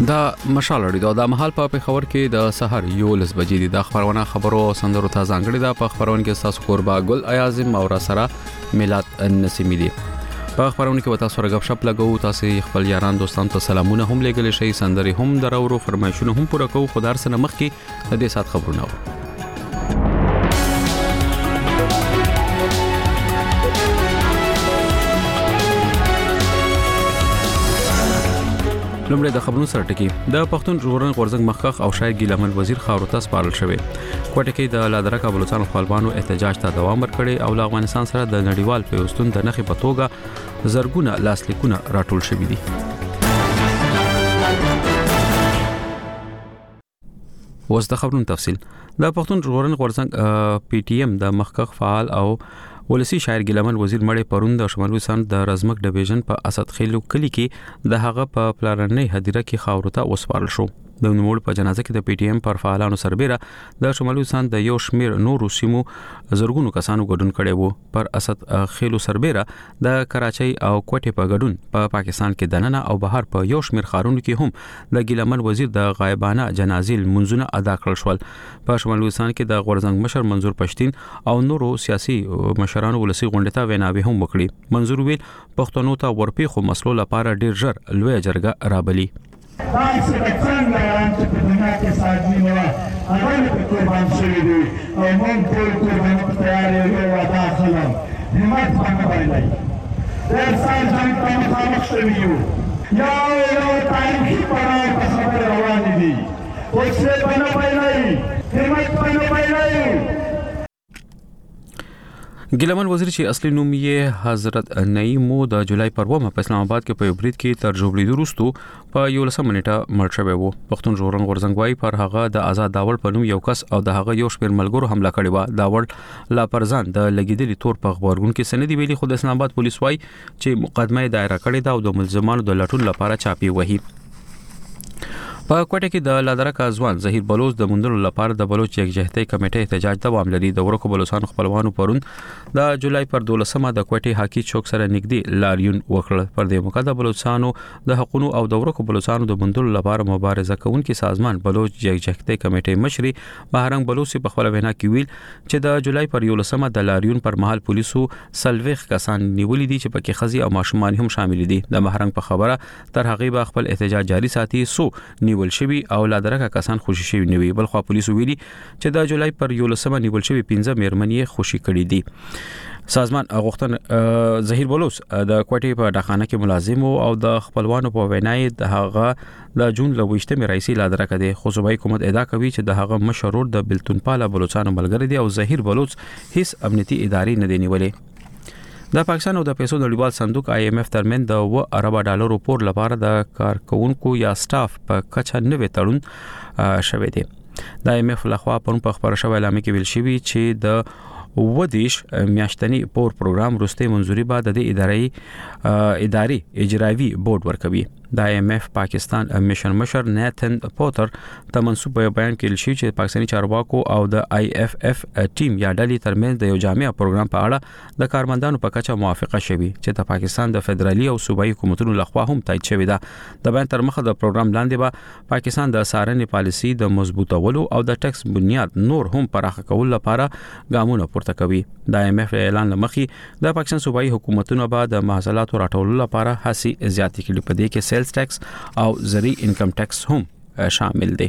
دا مشال اړیدو د محل په خبر کې د سحر یو لس بجې د خبرونه خبرو سندرو ته ځانګړي د په خبرونه کې تاسو قربا ګل ایازم او را سره میلاد نسیمی دي په خبرونه کې وتا سره غب شپ لګو تاسو خپل یاران دوستان ته سلامونه هم لګل شي سندري هم درورو فرمایشونه هم پوره کوو خدای سره مخ کې د دې سات خبرونه لومړی د خبرونو سره ټکی د پښتون ژغورنې غورځنګ مخکخ او شاعر ګیلمن وزیر خاورو ته سپارل شوی کوټه کې د لادرکه بلوچستان خپلوانو احتجاج ته دوام ورکړي او افغانستان سره د نړیوال پیوستون د نخې په توګه زرګونه لاسلیکونه راټول شوی دي اوس د خبرونو تفصیل د پښتون ژغورنې غورځنګ پی ټی ایم د مخکخ فعال او ولسی شاعر ګیلمن وزیر مړی پروند د شمال وسان د رزمک ډیویژن په اسد خیلو کلی کې د هغه په پلانرنۍ هدیره کې خاورته وسپارل شو د نوموړ په جنازه کې د پی ټی ایم پر فعالانو سربېره د شمال وسان د یو شمیر نورو سیمو زرګونو کسانو ګډون کړي وو پر اسد خیلو سربېره د کراچۍ او کوټې په ګډون په پاکستان کې دننه او بهر په یو شمیر خارونو کې هم د ګیلمن وزیر د غایبانه جنازې منځونه ادا کړل شول په شمال وسان کې د غورځنګ مشر منظور پښتين او نورو سیاسي مشرانو ولسی غونډه ته ویناوي هم وکړي منظور ویل پښتنو ته ورپیخو مسلو لپاره ډیر ژر لوی جرګه رابلی تاسو د څنګه چې په دنیا کې ساجي نه هغه په قربان شوی دی او موږ ټول قربان ته تیار یو وعده خلم همت باندې باندې د انسان ځان ته مخامخ شوی یو تاریخي پړاو په خبره روان دي او څه باندې باندې همت باندې باندې ګیلمن وزیر چې اصلي نوم یې حضرت نعیمو د جولای پر 2 په اسلام آباد کې په یو برید کې تر جوړېدو وروسته په 11 منټه مړ شوی وو پښتون ژغورنې غورځنګ وايي پر هغه د آزاد داوړ په نوم یو کس او د هغه یو شمېر ملګرو حمله کړې و داوړ لا پرځان د لګیدلي تور په خبرګون کې سندې ویلي خو د اسلام آباد پولیس وايي چې مقدمه دایره کړې ده او د ملزمانو د لټون لپاره چاپی وهي په کوټه کې د لادرکه ځوان ظهیر بلوچ د مندلو لپاره د بلوچ یکجهتۍ کمیټې احتجاج دوام لري د ورکو بلوچستان خپلوانو پرون د جولای پر 12مه د کوټې حاکي چوک سره نږدې لاریون وکړ پر دې موقع د بلوچستانو د حقوقو او د ورکو بلوچستانو د مندلو لپاره مبارزه کوونکي سازمان بلوچ یکجهتۍ کمیټې مشري بهرنګ بلوچ په خپل وینا کې ویل چې د جولای پر 11مه د لاریون پر مهال پولیسو سلويخ کسان نیولې دي چې پکې خزي او ماشومان هم شامل دي د بهرنګ په خبره تر هغه به خپل احتجاج جاري ساتي سو نیول شوی او لادرکه کسان خوشی شوی نیوي بل خو پولیسو ویلي چې د جولای پر 11مه نیول شوی 15 میرمنې خوشی کړي دي سازمان غوښتن ظهیر بلوچ د کوټې په ډاخانه کې ملازم او د خپلوانو په وینای د هغه د جون لويشته مې رئیس لادرکه دي خو صوبایي حکومت ادعا کوي چې د هغه مشرور د بلتون پاله بلوچستان ملګری دی او ظهیر بلوچ هیڅ امنیتي ادارې نه دی نیولې د پاکستان او د پیسو نړیوال صندوق IMF ترمن د $1 ارب پور لپاره د کارکونکو یا سټاف په کچه نوې تړون شوی دی د IMF لخوا په خبره شوی اعلان کې ویل شوی چې د ودیش میاشتنی پور پروګرام وروسته منځوري بعد د اداري اجرایي بورډ ورکوي د IMF پاکستان میشن مشر نیتن پوتر ته منسوب بیان کړي چې پاکستاني چارواکو او د IFF ټیم یا ډلې ترمنځ د یو جامع پروګرام په اړه د کارمندانو په کچه موافقه شوه چې د پاکستان د فدرالي او صوبایي حکومتونو لخوا هم تایید شوې ده د بیان تر مخه د پروګرام لاندې به پاکستان د سارنې پالیسي د مضبوطولو او د ټیکس بنیاد نور هم پراخه کول لپاره ګامونه پورته کوي د IMF اعلان لمخې د پاکستان صوبایي حکومتونو به د محصولاتو راټولولو لپاره هڅې زیاتې کړي په دې کې سیلز ټیکس او زری انکم ټیکس هم شامل دي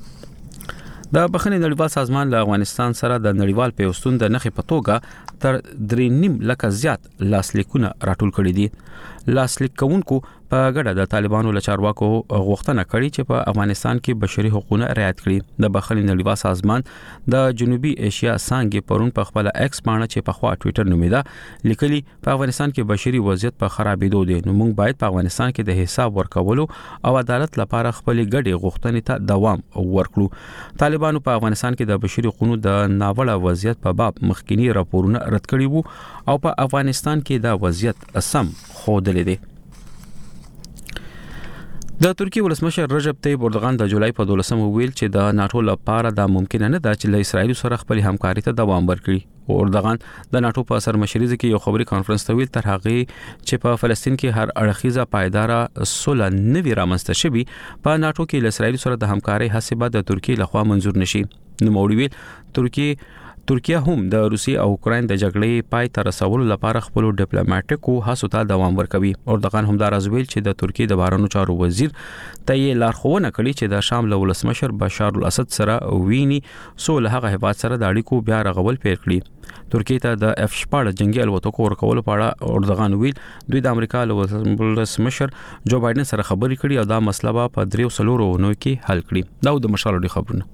د بخښنې نړیوال سازمان له افغانستان سره د نړیوال پیوستون د نخې په توګه تر 3.5 لک زیات لاسلیکونه راټول کړي دي لاسلیک کوونکو په ګډه د طالبانو له چارواکو غوښتنه کړې چې په افغانستان کې بشري حقوقونه رعایت کړي د بخښنې نړیوال سازمان د جنوبي ایشیا څنګه پرون په خپل ایکس باندې چې په خوا ټوئیټر نومیدا لیکلي په افغانستان کې بشري وضعیت په خرابېدو دي نو موږ باید په افغانستان کې د حساب ورکولو او عدالت لپاره خپل ګډې غوښتنې ته دوام ورکړو طالبانو په افغانستان کې د بشري حقوقو د ناوړه وضعیت په باب مخکینی راپورونه رد کړي وو او په افغانستان کې دا وضعیت سم خوده لیدي د ترکیه ولسمشر رجب طیب اردوغان د جولای په 12 ویل چې د ناتو لپاره دا ممکن نه ده چې له اسرایل سره خپل همکاري ته دوام ورکړي. اردوغان د ناتو په سرمشرۍ کې یو خبري کانفرنس ته ویل تر هغه چې په فلسطین کې هر اړخیزه پایداره صلح نوي رامنځته شوي په ناتو کې له اسرایل سره د همکاري هڅې به د ترکیه لخوا منزور نشي. نو موړي ویل ترکیه هم د روسیې او اوکراین د جګړې پای ته رسولو لپاره خپل ډیپلوماټیکو هڅو ته دوام ورکوي. اردوغان هم دا راځویل چې د ترکیه د بهرنیو چارو وزیر ته یې لارښوونه کړې چې د شام له ولسمشر بشار الاسد سره ویني سو له هغه هیواد سره د اړیکو بیا رغول پیل کړي. ترکیه ته د F-16 جنگي الوتکو ورکول په اړه اردوغان ویل دوی د امریکا له ولسمشر جو بایدن سره خبرې کړي او دا مسله به په 3 ورځو کې حل کړي. دا د مشال ډي خبرونه.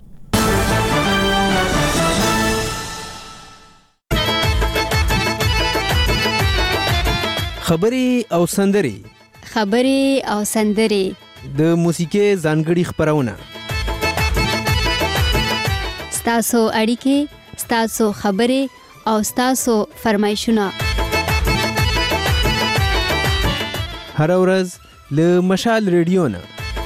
خبري او سندري د موسیقي ځانګړي خبرونه ستاسو اړیکې ستاسو خبري او ستاسو فرمایشونه هر ورځ له مشال ریډیو نه.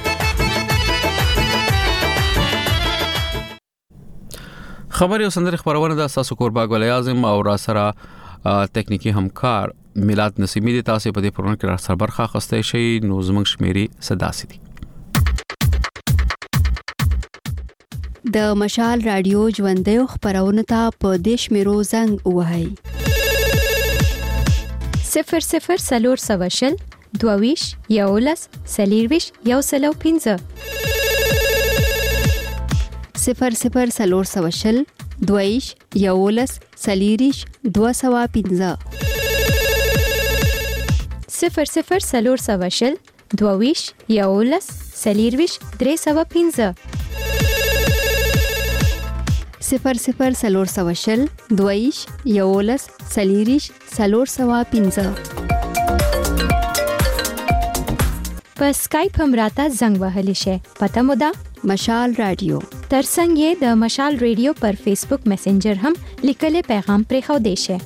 خبري او سندري خبرونه د تاسو قربا ګل اعظم او را سره تکنیکی همکار میلاد نسیمی د تاسو په دې پروګرام کې را سره برخه اخیستئ شي. نو زموږ شمیرې صدا سي د مشال رادیو ژوندې خبرونه ته په دیش میرو زنګ وهاي 00 سلور سواشل دوویش یولس سلیرویش یوسلو 15 00 سلور سواشل دویش یولس سلیریش 215 00 سلور سواشل دوویش یولس سلیرویش 315 00 سلور سواشل دویش یولس سلیریش 315 په سکایپ هم راته زنګ وهلی شي. پته مو ده مشال رادیو ترڅنګ یې د مشال ریډیو پر فیسبوک میسنجر هم لیکلي پیغام پرې خو دی شي.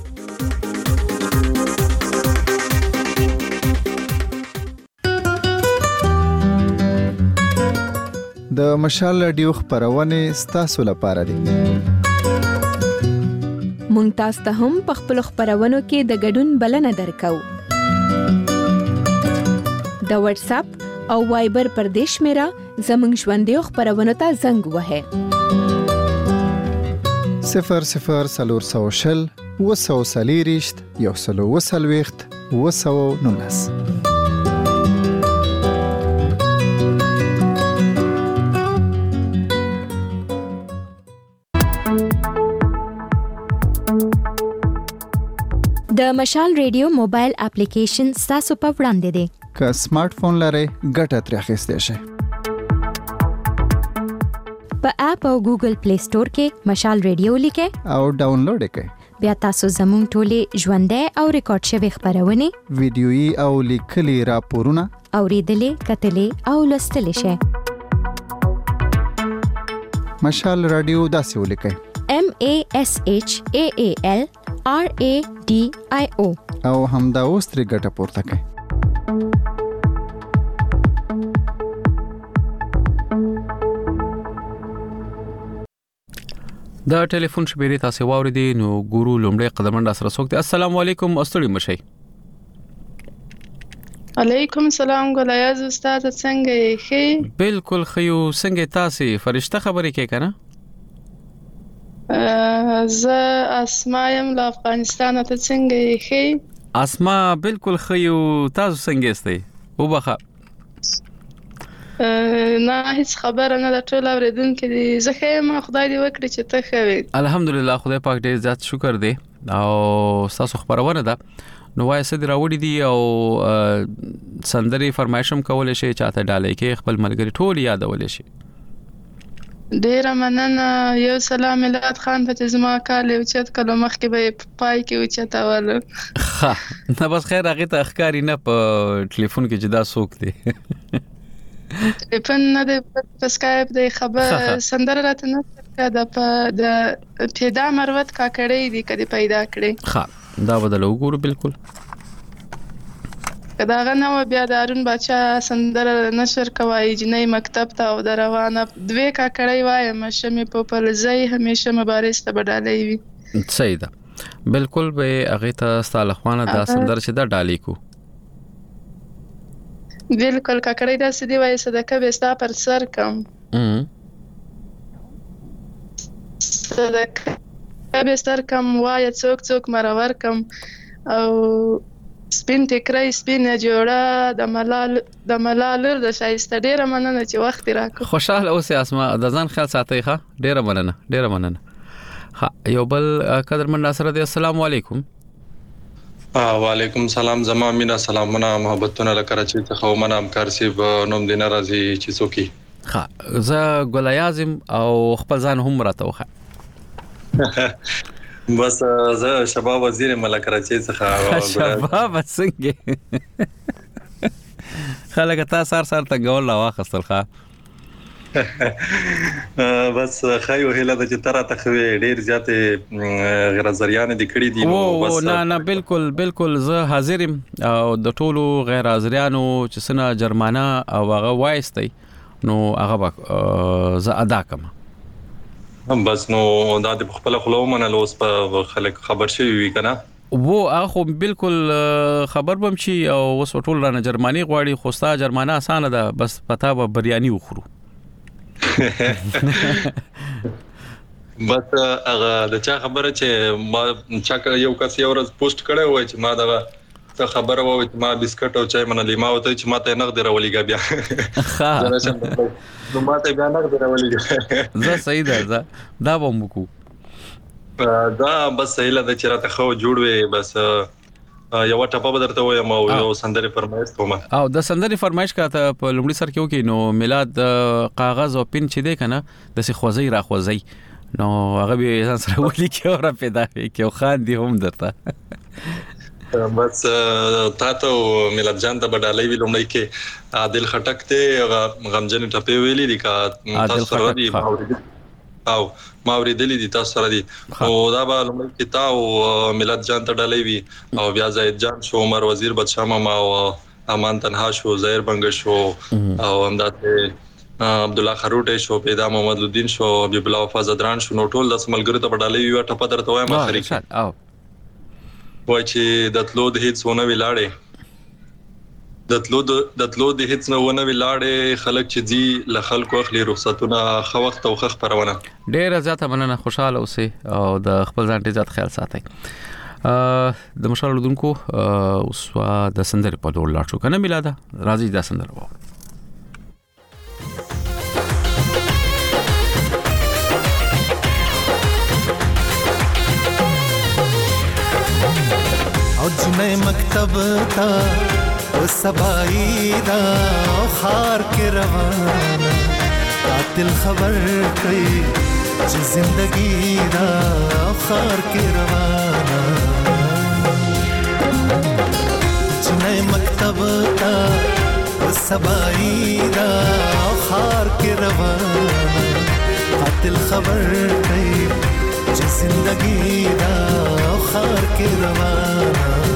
د مشال رادیو خبرونه ستاسو لپاره دي. مونږ تاسو ته هم په خپل خبرونو کې د ګډون بلنه درکو. د واتس اپ او وایبر پر دیش میرا زمنګ ژوندې خبرونه ته زنګ وهه 00 سلور سوشل وسو سلیریشت یو سلو وسلويخت وسو نونس. د مشال ریډیو موبایل اپلیکیشن تاسو په وړاندې دی. که سمارټ فون لرئ ګټه ترې اخیستئ شئ. په اپ او ګوګل پلی سٹور کې مشال ریډیو لیکئ او ډاونلوډ یې کړئ. بیا تاسو زموږ ټولې ژوندۍ او ریکارډ شوی خبرونه ویډیويي او لیکلي راپورونه اوریدلې کتلې او لوستلې شئ. مشال رادیو داسې ولیکئ MASHAALRADIO او همدا اوس ترې ګټه پورته کړئ. دا ټلیفون شمیرې تاسو واوریدي. نو ګورو لومړی قدمن سره څوک دی. السلام علیکم استړي مشي. علیکم السلام ګلایاز استاد څنګه یې؟ بالکل خيو څنګه تاسو فرشته خبرې کې کنه؟ زه اسما یم له افغانستان ته څنګه یې؟ اسما بالکل خيو تاسو څنګه استئ؟ وبخه نه هیڅ خبره نه ده. ټول اوریدونکو دي زه خیم خدای دې وکړي چې ته ښه وې. الحمدلله خدای پاک دې زیات شکر دی او تاسو خبرونه ده. نو وای سد راوړي دي او سندري فرمایشم کول شي چاته ډالې کې خپل ملګری ټول یادول شي. ډیر مننه. یو سلام میلاد خان ته زما کال او چت کلو مخ کې به پای کې او چتاول. ها نه بس خیر هغه ته اخکاری نه په ټلیفون کې جدا سوک دی. ټلیفون نه د سکایپ د خبر سندره راته نه کړه د پیدا مروت کا کړې دي کدي پیدا کړې. ها دا بدل وګورو بالکل. کدا غنه و بیا د هارون بادشاه سندره نشر کوي جنې مکتب ته او روانه دوی کاکړی وایم شمه په پلزی همیشه مبارز ته بدالې وي. صحیح ده. بالکل به هغه ته ستاله خوانه دا سندره چې دا ډالې کو. بالکل کاکړی دا سدي وای صدقه به ستا پر سر کم. صدقه به سر کم وای څوک څوک مرور کم او سپین ټکرای سپین جوړه د ملالور د شایسته ډیره مننه چې وخت راکړ. خوشاله اوسې اسما د ځان خیال ساتي ښه ډیره مننه. ها یو بل قدرمن ناصر دی. السلام علیکم. وعلیکم السلام. زما مینا سلامونه محبتونه لکراچی څخه ومنه همکار سیب نوم دینه راځي چې څوکي. ها زه ګل اعظم او خپل ځان هم راته وخه. بس زه شباب وزیر ملک کراچی څخه. شباب څنګه خلک تاسو سر ته ګول لا واخستل ښه. بس خایو هله د چتره تخوي ډیر زیاته غیر زریان د کړي دي. بس نه بالکل زه حاضرم او د ټولو غیر حاضرانو چې سنه جرمانه او هغه وایستي نو هغه زه ادا کوم. بس نو دا د خپل خلو منلو اوس په خلک خبر شي وي کنه. وو هغه بالکل خبر بم شي او اوس ټول رانه جرمانی غواړي خو ستا جرمانه اسانه ده بس پتا به بریانی وخورو. بس هغه د چا خبره چې ما چا یو کس یو ورځ پوسټ کړی وای چې ما دا خبره وای چې ما بسکټ او چای منلې ما وته چې ما ته نغد راولېګا بیا نو ما ته بیا نغد راولېګا زه صحیح ده دا ومکو دا بس صحیح ده چې راته خو جوړ وي بس یو ټاپه بدرته وایم او یو سندري فرمایش کوم او د سندري فرمایش کاته په لومړي سر کې وکي نو میلاد کاغذ او پین چې دی کنه د سي خوځي را خوځي نو هغه به ځان سره ولي کې اور پیدا کې خان دي هم درته بس تاسو میلاد جان ته بدالې ویلومړی کې عادل خټک ته غمجن ټپه ویلې دي کا تاسو سره دي او ما ورېدلې دي تاسو سره دي او دا به لومړی کې تاسو میلاد جان ته ډالې وی او بیا زید جان شو عمر وزیر بدشاه ماما او امان تنها شو زهیر بنګ شو او همداسې عبد الله خروټه شو پیدا محمد الدین شو حبیب الله وفاز دران شو نو ټول د سملګرو ته ډالې وی ټپه درته وایم اخري او وای چې دتلو د هیڅ ونه ویلاړې دتلو د هیڅ نه ونه ویلاړې خلک چې دي ل خلکو اخلي رخصتونه خو وخت او خخ پرونه ډیر زیاته مننه خوشاله اوسئ او د خپل ځان ته ځات خیال ساتئ د مشال لودونکو اوس د سندرې په ډول لاړ شو کنه میلاده راځي د سندره وو او جنې مکتب تا او سبای دا خار کې روان قاتل خبر کوي چې زندگی دا خار کې روان جنې مکتب تا او سبای دا خار کې روان قاتل خبر کوي چې زندگی دا خار کې روان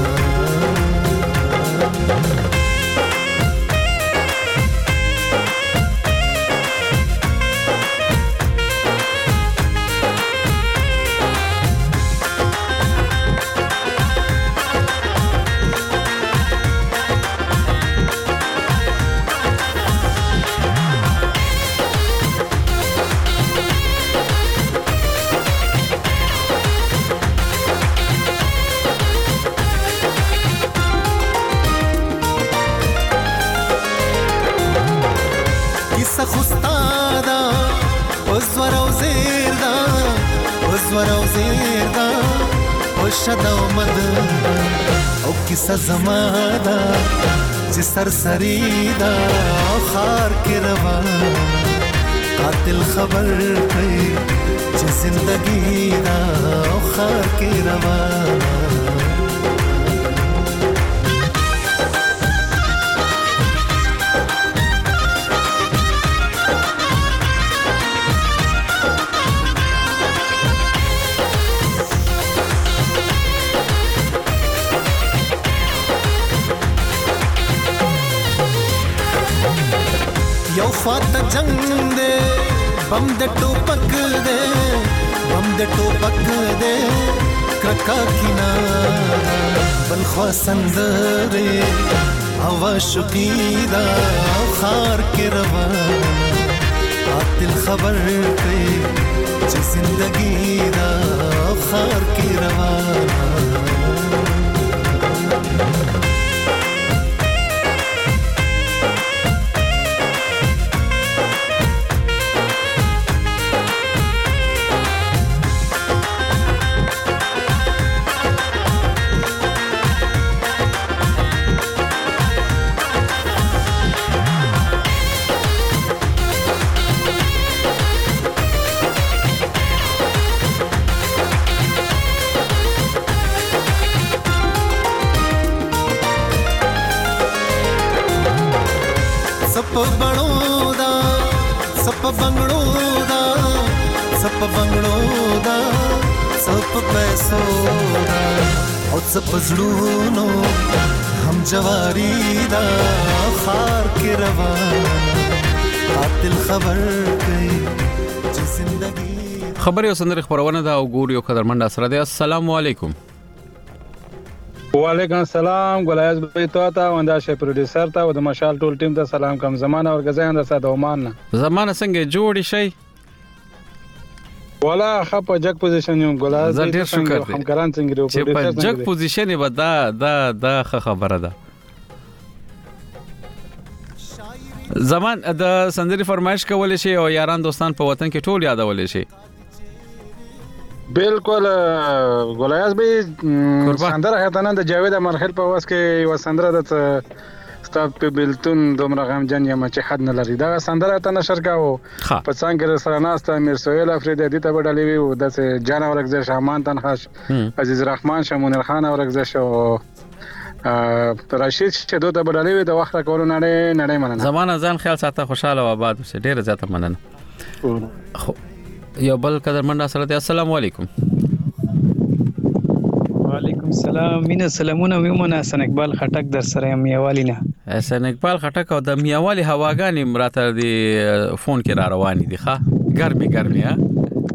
شدو مد او کیسه زماده چې سرسری دا خار کې روان قاتل خبر کوي چې زندگی دا خار کې روان جنگ دے بم د ټوپک دے بم د ټوپک دے کرکا کینا بل خوا سندره هوا شقیدا خار کې روان قاتل خبر کړي چې زندگی دا خار کې روان सप बंगड़ो दा सप पैसो दा और सप जड़ूनो हम जवारी दा खार के रवान قاتل خبر کوي چې زندگی خبر یو سندره خبرونه دا او ګور یو قدرمند سره دی. السلام علیکم. وعلیکم السلام. ګلایز بیتو تا وندا شه پروډوسر تا او د مشال ټول ټیم ته سلام کوم. زمانہ اور غزاند ساده عمان نه زمانہ څنګه جوړی شي ولا خپ جک پوزیشن یو ګلایز ډیر شکر دی همکاران څنګه دی چې په جک پوزیشن و دا خبره ده. زمان د سندري فرمایش کول شي او یاران دوستان په وطن کې ټول یادول شي. بالکل ګلایز به سندره هتنه د جاوید مرحل په واس کې یو سندره د ستاد په بلتون دومره غم جن یم چې حد نه لري. دا سندره ته نشر کاوه په څنګه سره ناسته امیر سهیل افریدی د ته بدلې وي د جان اورګز شامان تنخاش عزیز رحمان شمون خان اورګز شو راشد چې دوی ته بدلې وي د وخت کولو نړۍ مننه. زمانه ځان خیال ساته خوشاله و آباد اوسه ډیره زیاته مننه. خو یو بل قدرمند سره دی. السلام علیکم. وعلیکم السلام. مینه سلامونه میمونه حسن اقبال خټک در سره میاوالی نه. حسن اقبال خټک او د میاوالی هواګانی مراته دی فون کې را روانې دي. ښه ګرمي ها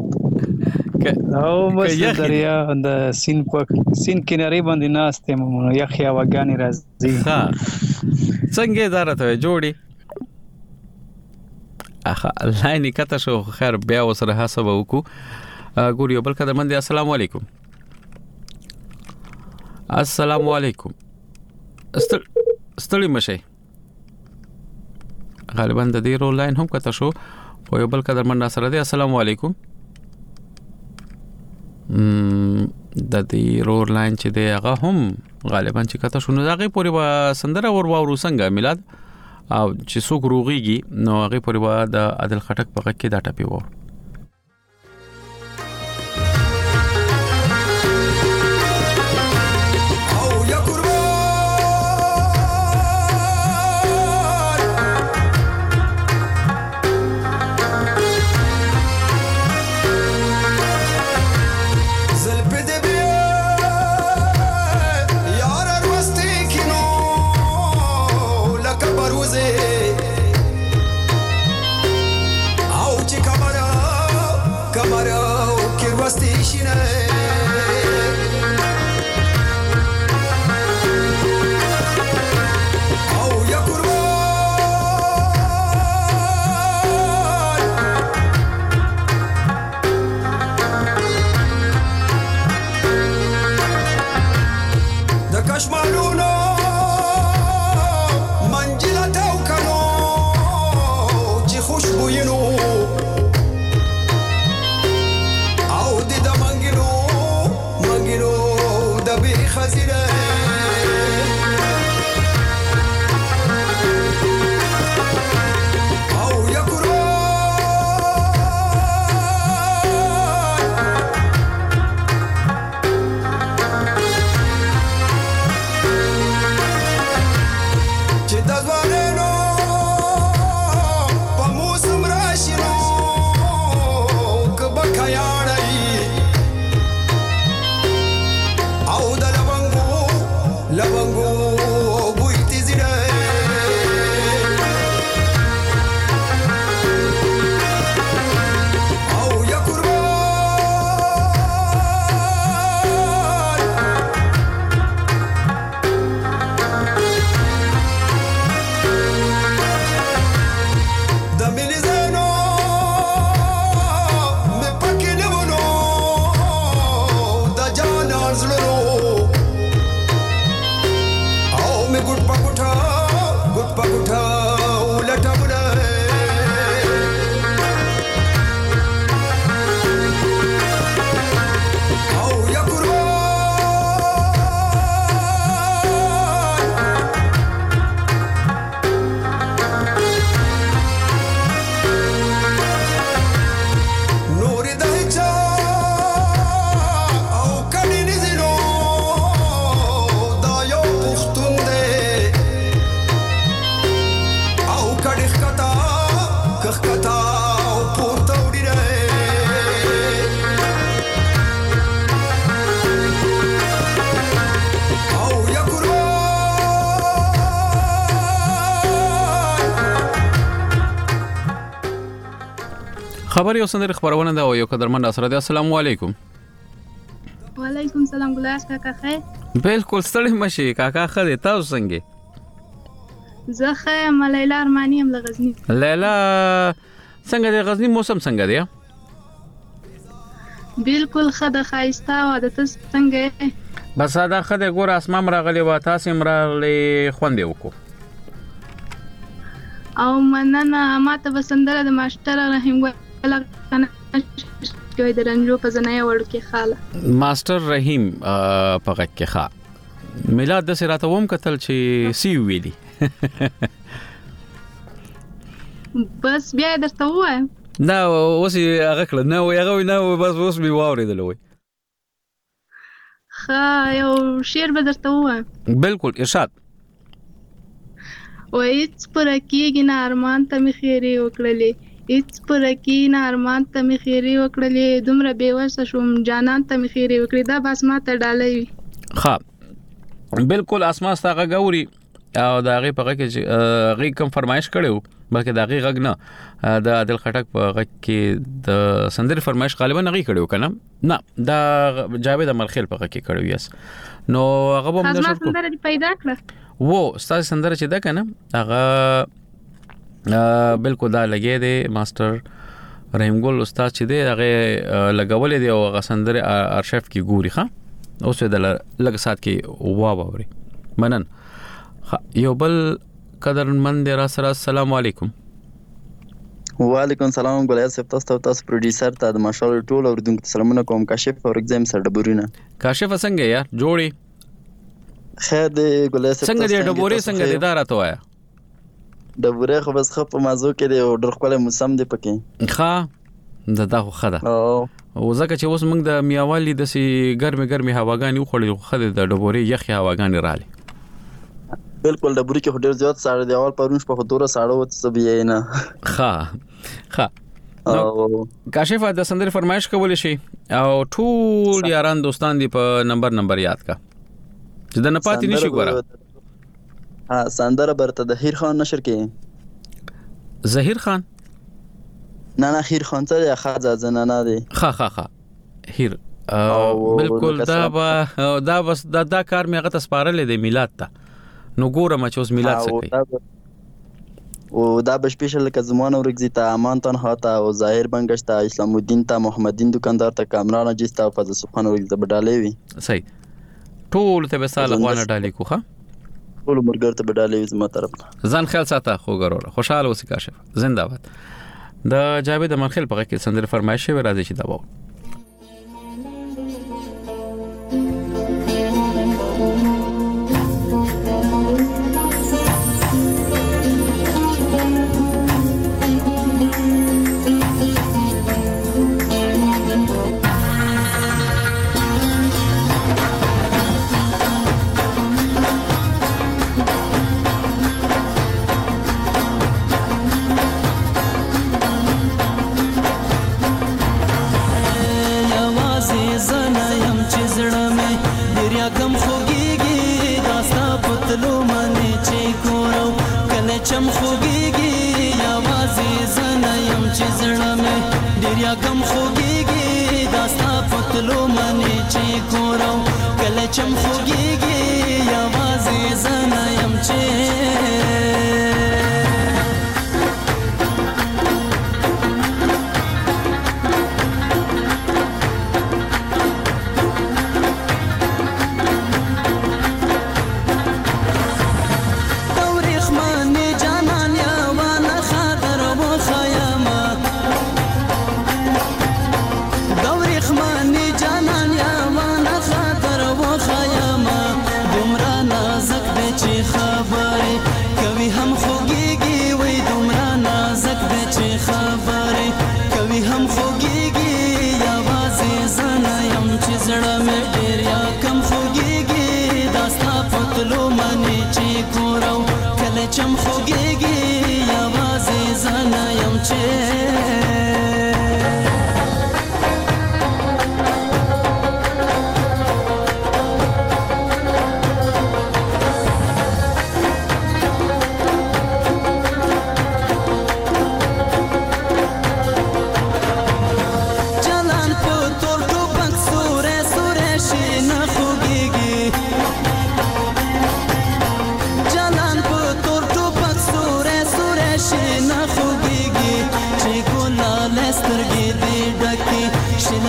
او بس دریا د سین کیناري باندې ناشته مو یخ هواګانی راځي. ها څنګه اداره ته جوړي اخه لاین کته شو خیر بیا وسره حساب وکړو. ګور یو بل قدرمند. السلام علیکم. السلام علیکم. ستړي مشه غالبا د دې رو لاین هم کته شو او یو بل قدرمند سره دی. السلام علیکم. د دې رو لاین چې دی هغه هم غالبا چې کته شو نو هغه پوری با سندره ور واورو څنګه میلاد او چې څوک روغيږي نو هغه پوری با د عادل خټک په کې دا ټپي وو. خوشبوینو او د دمنګلو خبر یو سندره خبرونه دا یو قدرمن سره دی. السلام علیکم. وعلیکم السلام ګلاس کاکا خیر. بالکل ستړي مشي کاکا خیر. تاسو څنګه؟ زه خیر. لیلا ارمانی هم له غزنی. لیلا څنګه دی غزنی موسم څنګه دی؟ بالکل خده خایسته و د تاسو څنګه؟ بس دا خده ګور اسمان راغلی و تاسو مرغلی خوندې وکړو. او مننه ماته بسندره د ماستر رحیم ګل کنه کوي د رنجو په ځنه وړ کې خاله ماستر رحیم په غږ کې ښه میلاد د سراته ووم کتل چې سی ویلی بس بیا درته وایم دا اوس هغه کړه نو هغه نه بس اوس می واورېدل وای ښه یو شعر به درته وایم بالکل ارشاد و هیڅ پر کېږي نه ارمان ته مې خیرې وکړلې هیڅ پر کې نه ارمان ته مې خیرې وکړلې دومره بېوسه شوم جانان ته مې خیرې وکړې دا بس ما ته ډالۍ وي ښه بالکل اسما ستغه ګوري او دا غي په کې غي کوم فرمایش کړو بلکې دا غي غږ نه د عادل خټک په غږ کې د سندر فرمایش غالبا نه غي کړو کنه نه دا جاوید امرخیل په غږ کې کړو یس نو هغه به موږ سندر پیدا کړ وو ستاسو سندر چې دا کنه هغه بالکل دا لګي دی ماستر رحیم ګل استاد چې دی هغه لګولې دی او هغه سندر ارشیف کې ګوري ښه اوس د لګ سات کې واوري منن یو بل قدرمند را سره السلام علیکم وعلیکم السلام ګلیا صاحب تاسو پروډوسر ته د ماشال ټول اوردونکو سلامونه کوم کاشف اور ایگزام سره ډبورینه کاشف څنګه یا جوړي خیر دی ګلیا صاحب څنګه دی ډبوري څنګه دی دارا ته وایا ډبوري خو بس خپ مازو کې دی او ډېر خپل موسم دی پکې ښه دا خو خده او ځکه چې اوس موږ د میاوالي د سي ګرمي هواګانی خوړې خده د ډبوري یخي هواګانی رااله بالکل ډبوري کې ډېر زیات ساړه دی اول پرونش په خطوره ساړه وته سبې نه ښه کاشف د سندر فرمایش کول شي او ټول یاران دوستان دی په نمبر یاد کا چې د نه پاتې نشي ګوره ها سندره برته د هیر خان نشر کې زهیر خان نه خیر خان ته خاصه زنانه دی ښه هیر بالکل دا بس دا کار مې هغه تسپارل دی میلاد ته نو ګورم چې اوس میلاد څه کوي او دا به سپیشل کزمانه ورګزی ته امان تن هاته او ظاهر بنگش ته اسلام الدین ته محمد الدین دکاندار ته کامران جستا فضل سبحان ورګزی بدالې وي صحیح ټول ته به سال غوانه ډالې کوخه ټول مرګر ته بدالې وي زما طرف ځان خیال ساته خو ګرور خوشاله اوسې کاشف زنده باد د جاوید امرخیل په کې سندر فرمایش و راځي چې دا وو چم خوږیږي یوازې زنه يم چې زړه مې ډېر غم خوږیږي داستا پتلو منې چې ګورو کله چم خوږیږي یوازې زنه يم چې چم خوږیږي یوازې زنه یم چې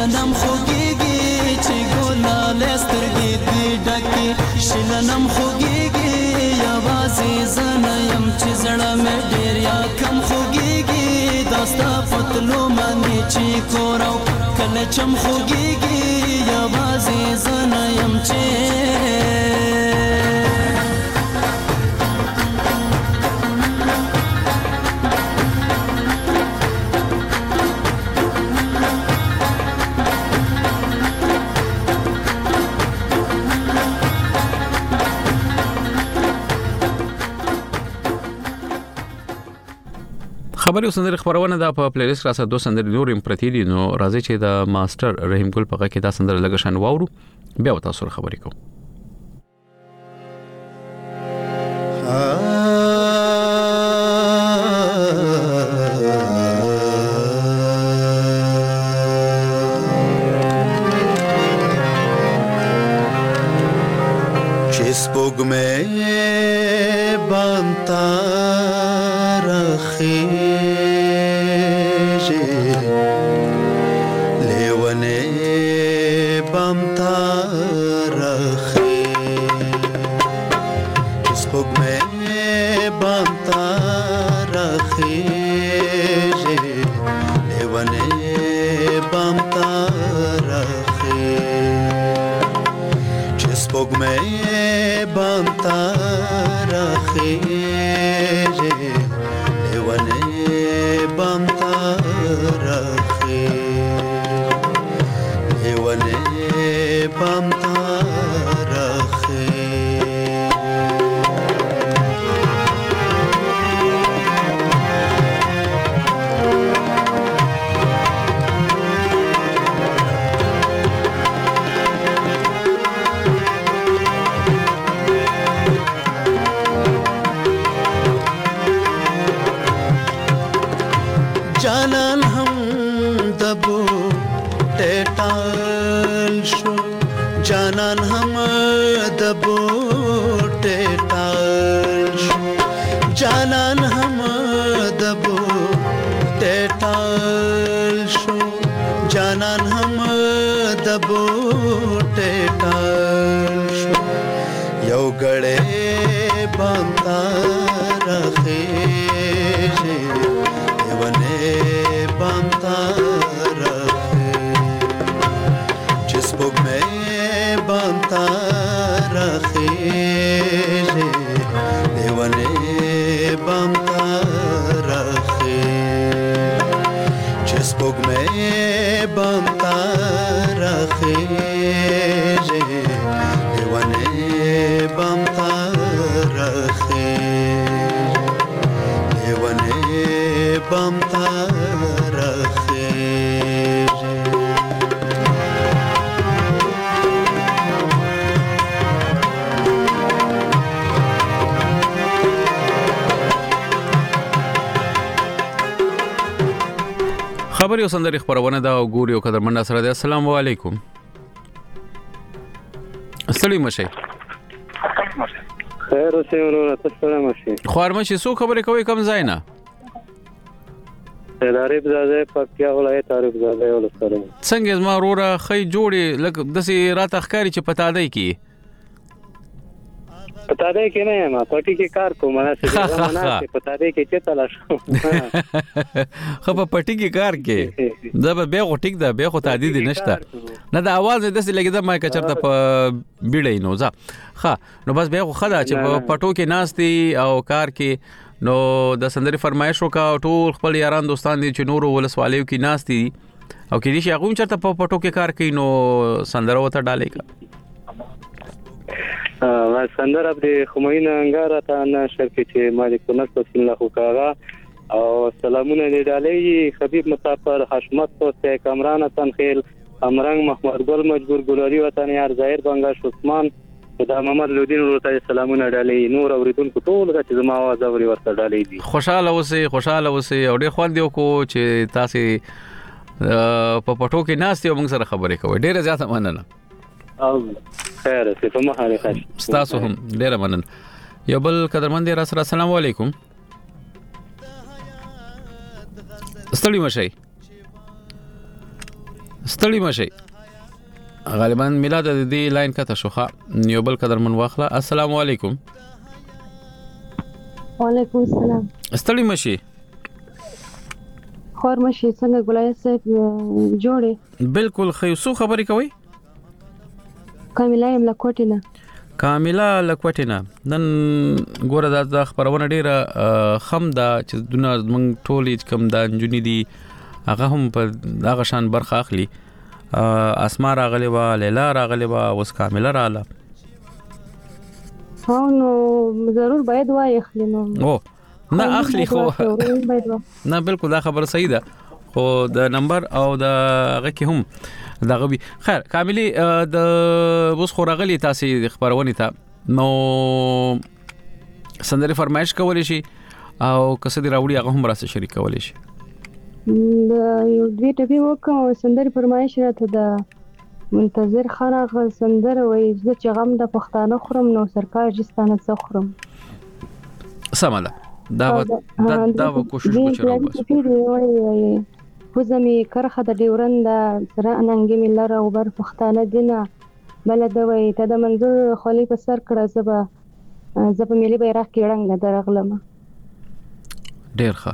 شلنم خوږیږي چې ګلاله سترګې دې ډکې شلنم خوږیږي یوازې زه نه یم چې زړه مې ډېر یا کم خوږیږي دا ستا پتلو باندې چې کورو کله چم خوږیږي یوازې زه نه یم چې خبري وسندري خبرونه دا په پلی لیست راځه 2 سندري نور امپرتی دي نو راځي چې دا ماستر رحیم ګل په کې دا سندره لګ شان واورو بیا تاسو سره خبرې کوم چسبوگ میں بانتا خبري وسندري خبرونه دا ګوري او قدرمن سره ده السلام علیکم السلام مشي خیر اوسې ورور تاسو مشي خوارمشي سو خبرې کوي کم ځای نه تعریف زاده پکیا ولایت تعریف زاده ولسره څنګه زما وروره خې جوړي لکه دسي رات اخکاری چې پتا دی کی پتا دی کې نه ما پټي کې کار کوم نه څه نه پتا دی کې چې تلاش خو په پټي کې کار کې دا به خو ټیک ده به خو تعدید نشته نه د आवाज د څه لګیدا ما کچرته په بیړې نو ځه ها نو بس به خو خدا چې په پټو کې ناشتي او کار کې نو د سندري فرمایش وکا ټول خپل یاران دوستان دي چې نور ولسوالیو کې ناشتي او کې دي چې هغه چرته په پټو کې کار کوي نو سندره وته ډالې کا سندره د خمینه انګار ته نشر کې چې مالک نس بسم الله وکړه او سلامونه لیدلې خبيب مسافر حشمت توسه کامران تنخیل امرنګ محمد ګل مجبور ګلوري وطن یار ظاهر بنگاش عثمان دا محمد لودین ورته سلامونه ډالې نور اوریدونکو ټول چې زما आवाज اوري ورته ډالې دي خوشاله اوسې او ډېر خوان دیو کو چې تاسو په پټو کې ناستي او موږ سره خبرې کوي ډېر زیاته مننه او خیر څه په مخاله خاص تاسو هم ډېر مننه یو بل قدرمن دې را سره السلام علیکم ستړي مشي ستړي مشي غالبا میلاد د دې لاین کته شوخه یو بل قدر من واخله. السلام علیکم. وعلیکم السلام. ستړي مشي خور مشي څنګه ګلای صاحب جوړه؟ بالکل خو سو خبرې کوي. کاملا یم لکوټینا. کاملا لکوټینا نن ګوره د خبرونه ډیره خم دا چې دونه موږ ټولې کم دا جنې دي هغه هم په هغه شان برخه اخلي. اسماء راغلی و، لیلا راغلی و، اوس کاملا رااله. نو ضرور باید وای اخلي. نو نه اخلي خو نه بالکل دا خبر صحیح ده خو د نمبر او د هغه کې هم دا غوي. خیر کاملی د اوس خو راغلی تاسو خبرونه ته نو سندري فرمایش کولای شي او کسه دی راوړي هغه هم راسه شریک کولای شي. یو دوی ټپی وکم سندري فرمایش راته د منتظر خراغ سندره وای چې غم د پښتانه خورم نو سرکار جستانه څه خورم. سماله دا کوشش وکړم بس. وزمي کرخه د ډیورند سره اننګ ملر او بر پښتانه دینه بلد وای ته د منظور خلی په سر کړه زب ملي بیرغ کې رنګ درغلم. ډیر ښه.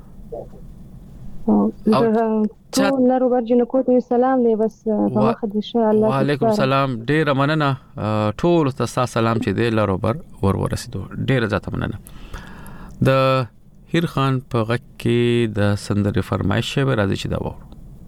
او لارو برجنه کوته سلام دی بس په وخت ان شاء الله. وعلیکم السلام. ډیر مننه ټول تاسو سلام چې دی لارو بر ورسېدو. ډیر زیاته مننه. د هیر خان په غږ کې د سندري فرمایش به راځي چې دا وو.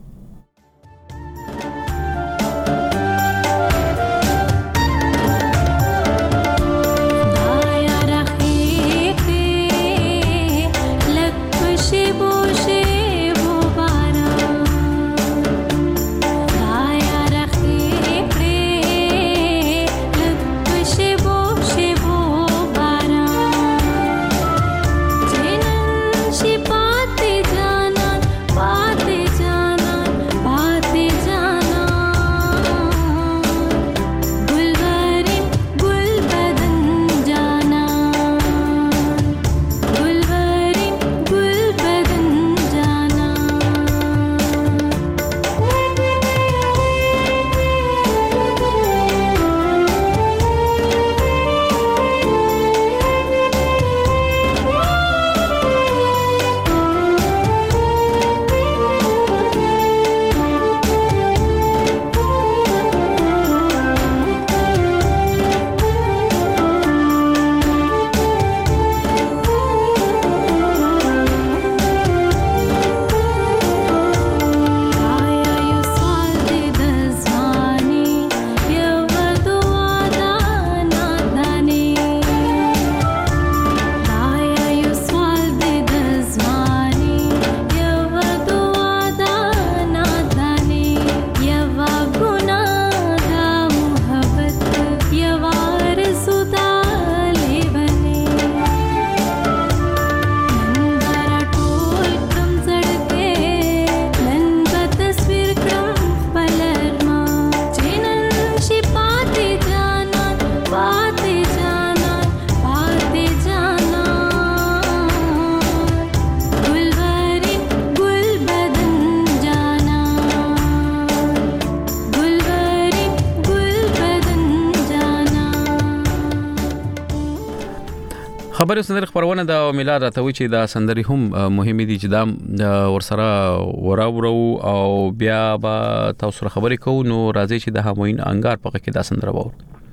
خبرې سندري خبرونه د میلاد راته وی چې دا سندري هم مهمه دي چې دا ورسره وراورو او بیا با تاسو خبرې کوو. نو راځي چې د هموین انګار په کې دا سندره وو.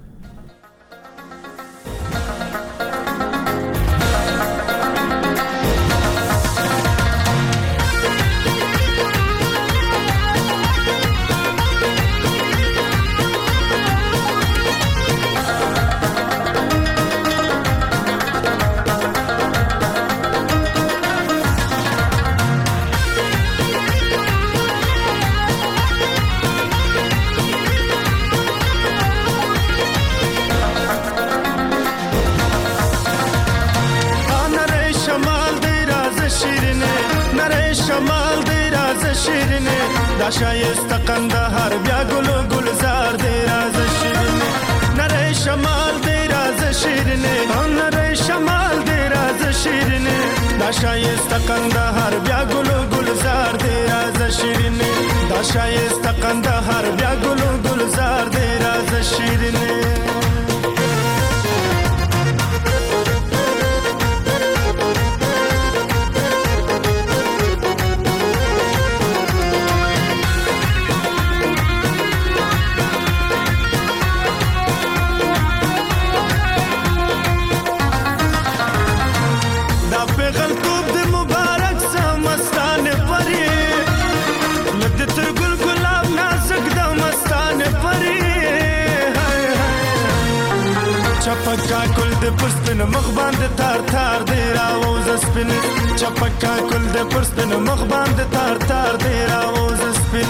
دا شایسته قندهار بیا ګلو ګلزار دی راز شیرینه نری شمال دی راز شیرینه نری شمال دی راز شیرینه دا شایسته قندهار بیا ګلو ګلزار دی راز شیرینه دا شایسته قندهار بیا ګلو ګلزار دی راځه شیرینې چپکا کل د پرسپن مخ باندې تار تار دی راوز سپین چپکا کل د پرسپن مخ باندې تار تار دی راوز سپین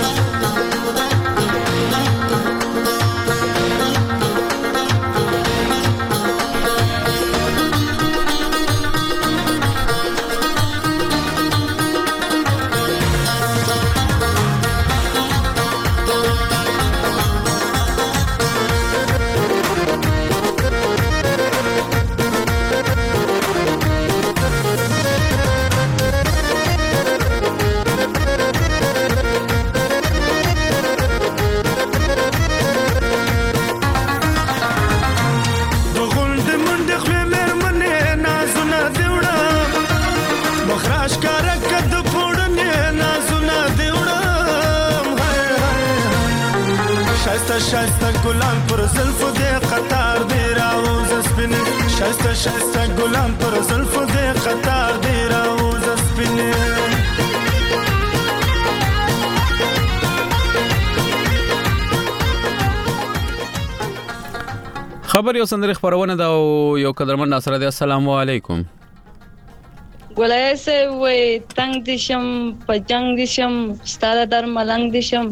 شایسته ګلان پر زلفو دې قطار دې راوز سپین شایسته ګلان پر زلفو دې قطار دې راوز سپین خبر یو سندري خبرونه دا یو قدرمن ناصر دی السلام علیکم ګولای سه وې تنگ دشم په جنگ دشم ستاره در ملنګ دشم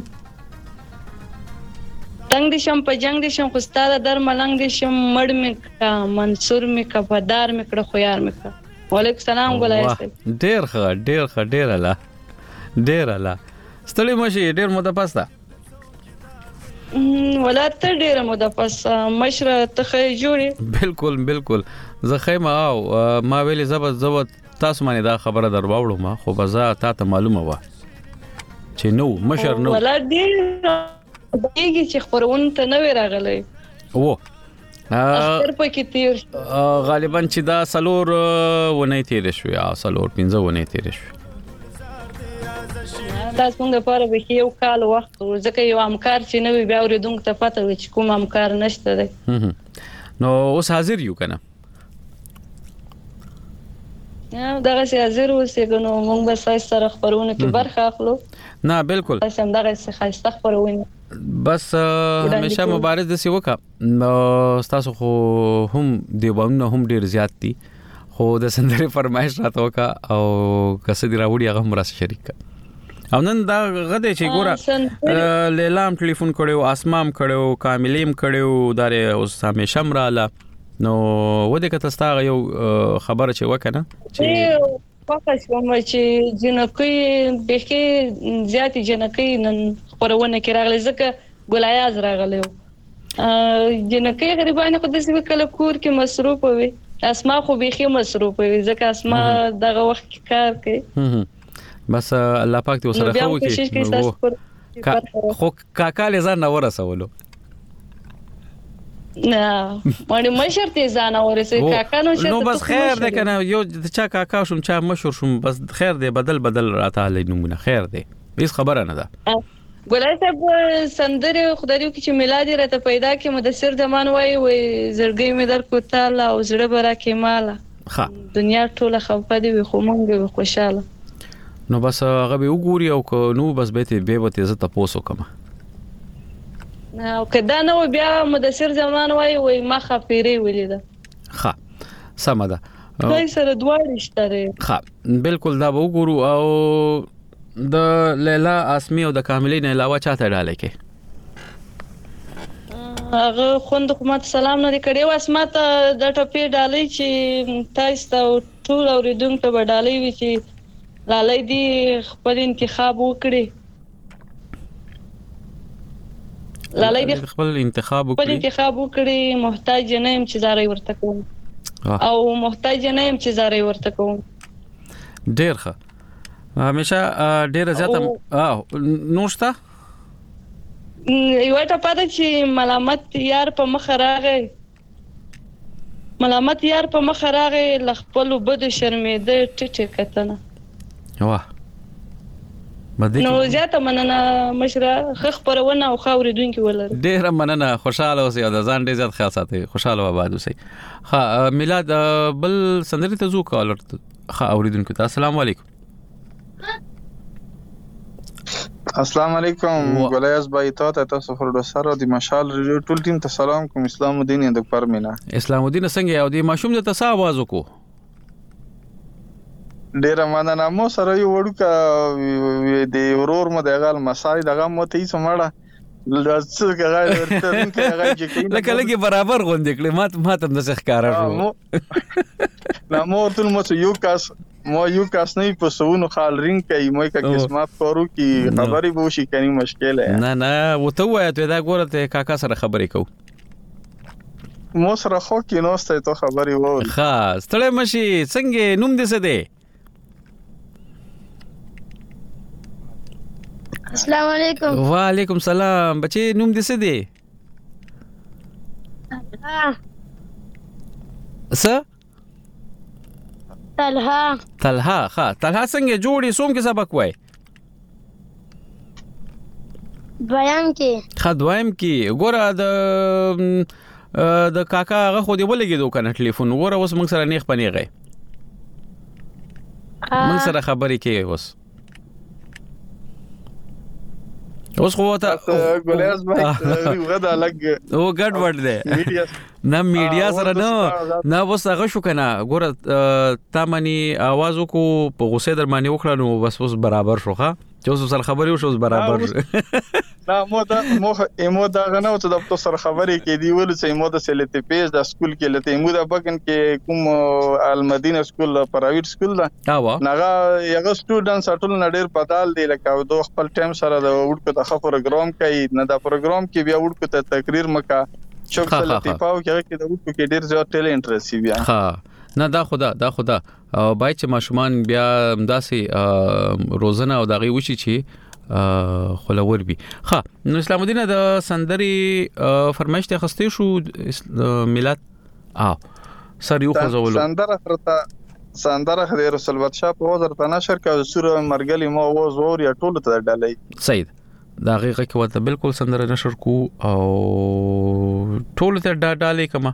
تنگ دشم په جنگ دشم خو ستاره در ملنګ دشم مړ مې کا منصور مې کا پدار مې کړه خو یار مې کا وعلیکم السلام ګولای سه ډیر الله ستړي مشي ډیر مده پاستا ولته ډیر مده پاس مشره ته جوړي بالکل زه خیمه او ما ویلې زبط تاسو باندې دا خبره درواوړم ما خو بزا تا ته معلومه و چې نو مشر نو ولا ډیر دیږي چې خبرونه ته نه راغلي وو اخر پکې تیر غالبا چې دا سلور ونې تیر شو یا سلور 15 ونې تیر شو تاسو موږ لپاره به یو کال وخت ځکه یو امکار چې نو بیا اوریدونکو ته پته و چې کوم امکار نشته دی نو اوس حاضر یو کنه دغه سي حاضر اوسېګنو موږ به سره خبرونه کې برخه اخلو نه بالکل تاسو هم دغه څه خاصه خبرونه بس همیشه مبارز د سی وکا تاسو خو هم دیوونه هم ډیر زیات دي خو د سندري فرمایش راته وکا او کسه دی راوړي هغه هم راس شریک او نن دا غده چې ګوره لیلام ټلیفون کړو اسمام کړو کاملیم کړو داره اوس همیشه مراله نو وده کته ستاره یو خبره چې وکنه چې فقط کوم چې جنکې به کې زیاتې جنکې نن خبرونه کې راغلي ځکه ګلایاز راغلي جنکې غریبانه خو د څه کله کور کې مصروف وي اسما خو به کې مصروف وي ځکه اسما دغه وخت کار کوي بس الله پاک دې وسره خو کې خو کاکا لزان نو ورسولو نه باندې مشر ته ځان اورسه کاکا نو نو بس خیر ده کنه یو چا کاکا شوم چا مشهور شوم بس خیر ده بدل راته نمونه خیر ده هیڅ خبره نه ده ګولای صاحب سندره خدایو کې چې میلاد راته پیدا کې مدثر زمان وای زړګي مې در کوتاله او زړه برا کې مالا دنیا ټوله خپه دي خو مونږ خوشاله نو بس هغه به وګوري او نو بس به ته زه تاسو کوم او کدا نو بیا مدثر زمان وای ما خفيري ولیدا ښه سم ده دای سره دواړه شته ښه بالکل دا وګورو او د لیلا اسمی او د کاملین علاوه چاته ډاله کې هغه خوند حکومت سلام نه کړي واسمت د ټپی ډالې چې تاسو ټول اوریدونکو ته ډالې وی چې لالې دی خپل انتخاب وکړي لالې دی خپل انتخاب وکړي محتاج نه يم چې زاري ورته کوم او محتاج نه يم چې زاري ورته کوم ډیر ښه همیشه ډیر زیات نوشته یو ټا پاره چې ملامت یار په مخ راغی لخپل وبد شرمېده ټټه کتنه واه نو زیاته مننه مشره خخ پرونه او خاوریدونکو ولر ډیر مننه خوشاله اوسئ او ځان ډیر زیات خیال ساتئ خوشاله آباد اوسئ ها میلاد بل سندري ته زو کالر ها اوریدونکو ته السلام علیکم السلام علیکم ګولیاس بای تاسو پروډوسر او د مشال ریډیو ټول ټیم ته سلام کوم اسلام الدین د پرمینا اسلام الدین څنګه یو دی ماشوم د تاسو आवाज وکړو ډیر مننه مو سره یو وړوکه د ورور مو دغه مسای دغه مو ته یې سمړه لږ غاړه ورته راځي چې لکه لګي برابر غونډې کړې ما ته د ښکارا شو نو مو ټول مو یو کاس نه په سونو خال رینګ کوي مو کا قسمت پرو کی خبري بو شي کني مشکل ہے نه وته وای ته دا ګوره ته کاکا سره خبرې کو مو سره خو کې نو ستای ته خبري وو خاص تړې مشي څنګه نوم دې څه دی السلام علیکم وعلیکم سلام بچي نوم دې څه دی څه طلحه ها طلحه څنګه جوړي سوم کې سبق وای دویم کې ګوره د کاکا هغه خو دې ولګېدو کنه ټلیفون ګوره اوس موږ سره نیخ پنیغه موږ سره خبرې کوي اوس خو ته ګولیاس بای غدا لګ او ګډ وډ دی نه میډیا سره نه اوس هغه شو کنه ګوره تامنی आवाज کو په غوسه در باندې وکړه نو بس اوس برابر شوخه چې اوس سره خبرې وشو برابر نه مو دا غنو ته د سره خبرې کې دی ول چې مو د سلیته پیج د سکول کې لته مو د بګن کې کوم المدینه سکول پرایویټ سکول دا نغه یو سټوډنټس ټول نډیر پدال دی لکه دوه خپل ټایم سره د وډکو ته پروګرام کوي نه دا پروګرام کې بیا وډکو ته تقریر مکا چوک سلیته پاو کې د وډکو کې ډیر زیات ټیلنټ رسی بیا ها نه دا خدا او بای چې ماشومان بیا داسې روزنه او دغه وشي چې خلور بي ها نو اسلام الدین د سندري فرمایش ته خسته شو میلاد سر یو خزولو سندره خدای رسول بادشاہ په وزر ته نشر کاوه سوره مرګلی مو आवाज اور یا ټول ته ډالای سید دا هغه کې وته بالکل سندره نشر کو او ټول ته ډالای کما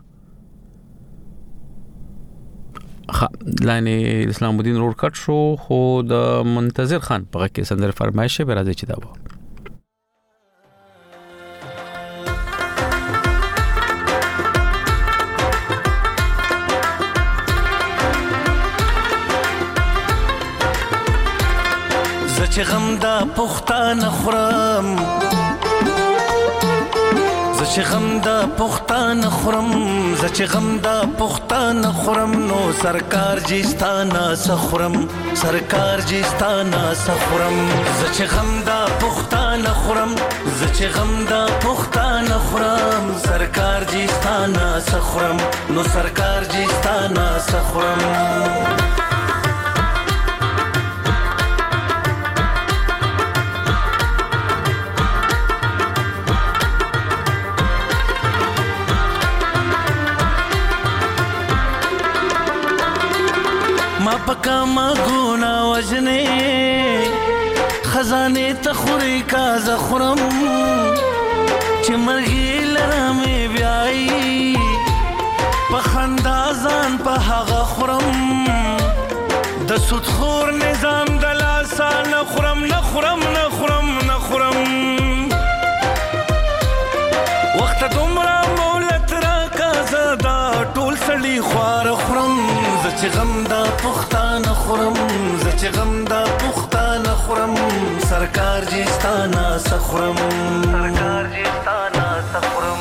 لاینه اسلام الدین روډ کټ شو خو د منتظر خان په کې سندر فرمایش به راځي چې دا و زچ غم دا پختان خورم زچ غم دا پختان خورم زچ غم دا پختان خورم نو سرکار جستانا سخورم سرکار جستانا سخورم زچ غم دا پختان خورم زچ غم دا پختان خورم سرکار جستانا سخورم نو سرکار جستانا سخورم پکا ما گونا وجنه خزانه تخوري کا زخرم چې مرغي لرمه بیاي په خندازان په هغه خرم د سود خور نظام د لاسا نخرم وخت دومره مولت را کا زدا ټول سړي خوار خرم زچ غم دا پختان خورم زچ غم دا پختان خورم سرکار جستانا سخورم سرکار جستانا سخورم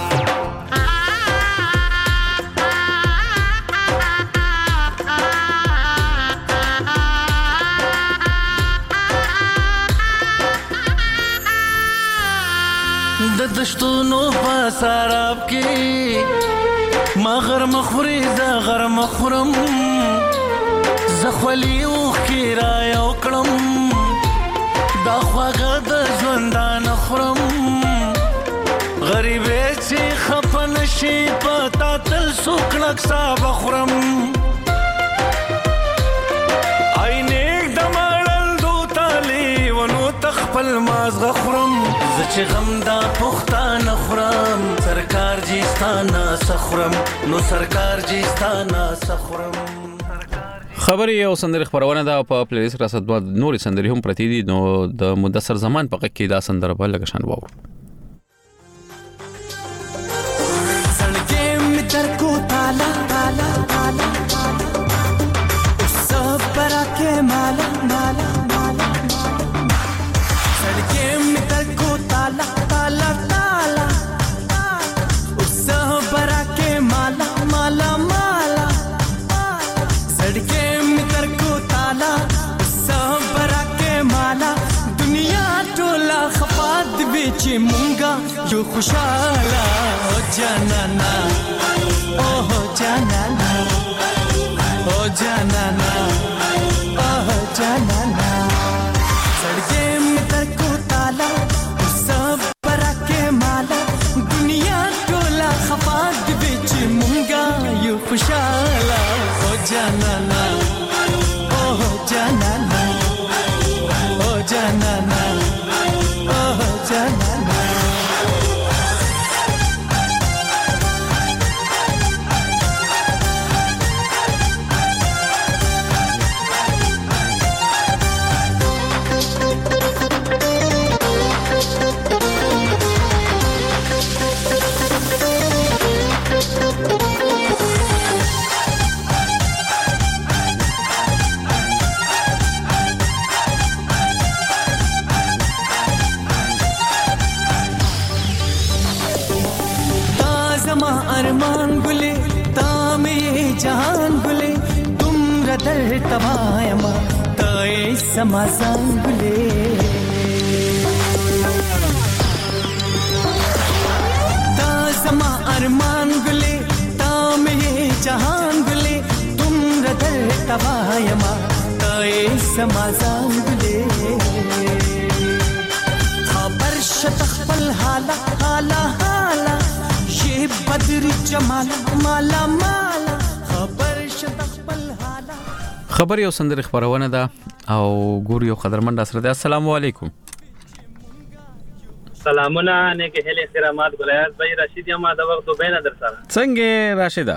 د دشتونو په سراب کې ما غر مخوري ز غر مخورم زخولی وخی را یو کړم دا خواږه د ژوندان خورم غریبې چې خفه نشي پتا تل سوکړک صاحب خورم عینېک د مړل دو تالی ونو تخپل مازغه خورم زه چې غم دا پښتانه خورم سرکار جي ستانه سخورم نو سرکار جي ستانه سخورم خبري او سندري خبرونه دا په پلیلیست را صدوا نوري سندري هم پرتی دي نو د مدثر زمان په کې دا سندره په لګشان وو سړګې می در کو تالا تالا تالا سب پر کې مالا مالا مالا سړګې می در کو تالا تالا تالا سب پر کې مالا مالا مالا سړګې چې مونږه یو خوشاله او جانانا او جانانا او جانانا او جانانا سړګې مې تر کو تالا سب برکه مالا دنیا ټوله خفا دې چې مونږه یو خوشاله او جانانا او جانانا او جانانا अरमान गुले तामे जहान गुले तुम रदर तवायमा ताए समासान गुले ताजमा अरमान गुले तामे जहान गुले तुम रदर तवायमा ताए समासान गुले खबर शतखपल हाला हाला हाला بدر جمال مالا مالا خبر شتخبل حالا خبر یو سندري خبرونه ده او ګور یو قدرمن سره ده السلام علیکم سلامونه نه کې هله کرامات ګلایات بھائی رشید یم دا وخت دوبه در سره څنګه راشده